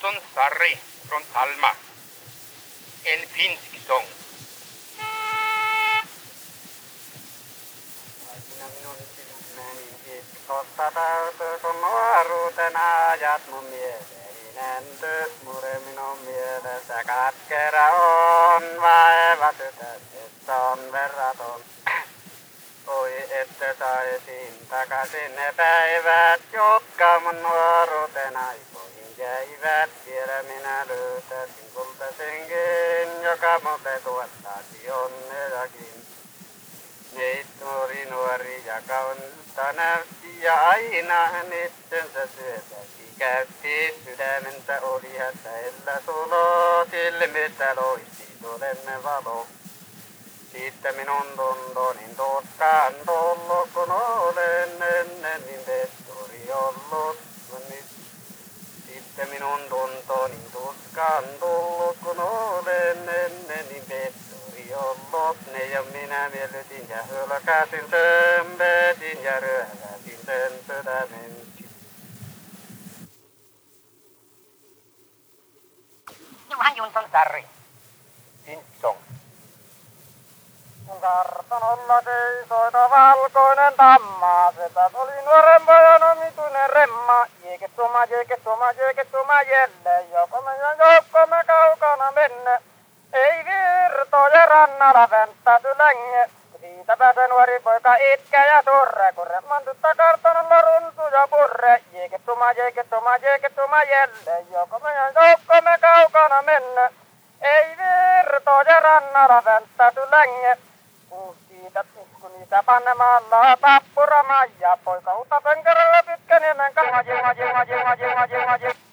Jonsson Sarri från Talma. En finsk sång. Minun silmäni itkotta täytyy, kun nuoruutena ajat mun mieleeni nenty. Mure minun mielessä katkera on, vaiva tytöt, on verraton. Oi, että saisin takaisin ne päivät, jotka mun nuoruuten aikoihin jäivät. Vielä minä löytäisin kultaisenkin, joka mulle tuottaisi onneakin. Nuori ja kaunista näytti ja aina hän itsensä syötäsi käytti. Sydämentä oli hätäillä sulo, silmissä loisti todenne valo. Siitä minun tuntonin tuskaan tullut, kun olen ennen niin pettori ollut. Sitten minun tuntonin tuskaan tullut, kun olen ennen niin pettori ollut. Ne ja minä miellytin ja hylkäsin, sömpetin ja ryöväsin sen sydämenkin. Johan Jonsson Sarri. Finsk sång. Kun kartanolla seisoita valkoinen tamma, sitä tuli nuoren pojan omituinen remma. Jeeketuma jelle, joko meidän joukkomme kaukana menne. Ei virtoja rannalla vänttäty länge, siitäpä se nuori poika itke ja surre, kun remman tyttö kartanolla runtu ja purre. Jeeketuma jelle, joko meidän joukkomme kaukana menne. Ei virtoja rannalla vänttäty länge. Kun niitä panemalla tappuramaan ja poika uutta pönkärällä Pitkäniemen kanssa.